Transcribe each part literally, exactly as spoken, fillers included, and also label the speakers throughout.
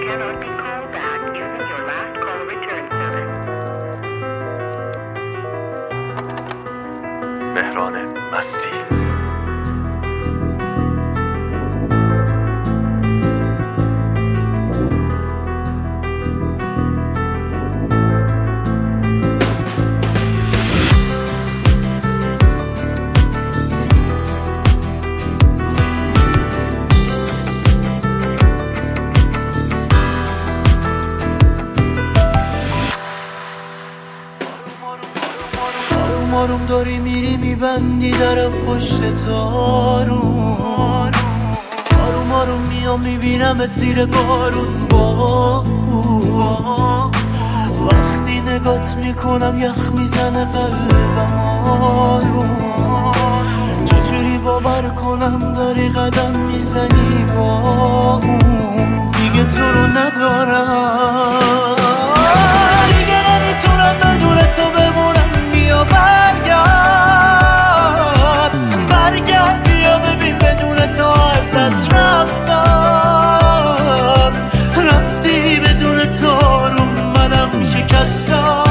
Speaker 1: cannot be called back using your last call return service.
Speaker 2: مهران مستی.
Speaker 3: آروم داری میری میبندی در پشت تارون، آروم آروم میام میبینمت زیر بارون با وقتی نگات میکنم یخ میزنه قلبم آروم، چجوری باور کنم داری قدم میزنی با اون، دیگه تو رو ندارم، دیگه نمیتونم بدون تو بمونم، بیا برگرد برگرد بیا ببین بدون تو از دست رفتم، رفتی بدون تو رو منم شکستم،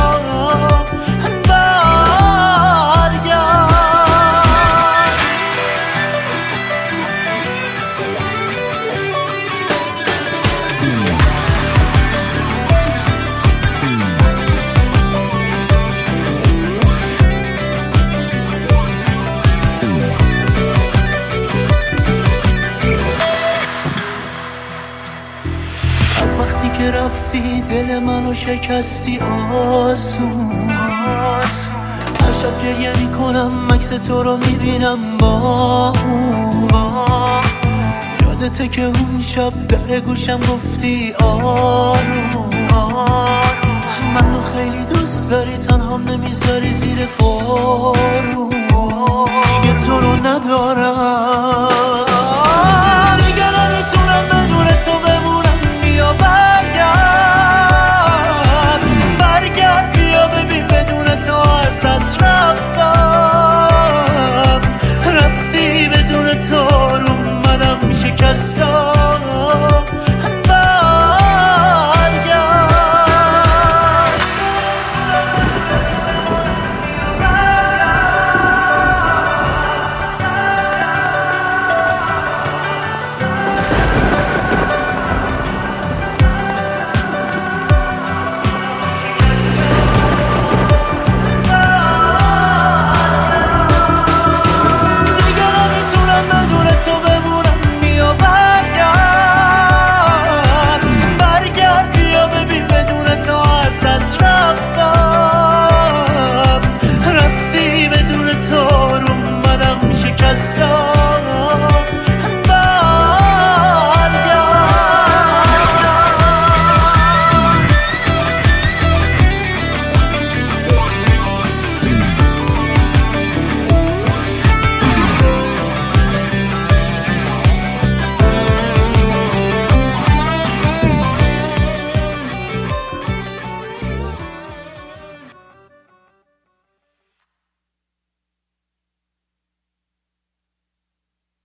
Speaker 3: که رفتی دل منو شکستی آسون، هر شب گریه میکنم عکس تو رو میبینم با اون، یادته که اون شب در گوشم گفتی آروم، منو خیلی دوست داری تنهام نمیذاری زیر بارون، دیگه تو رو ندارم،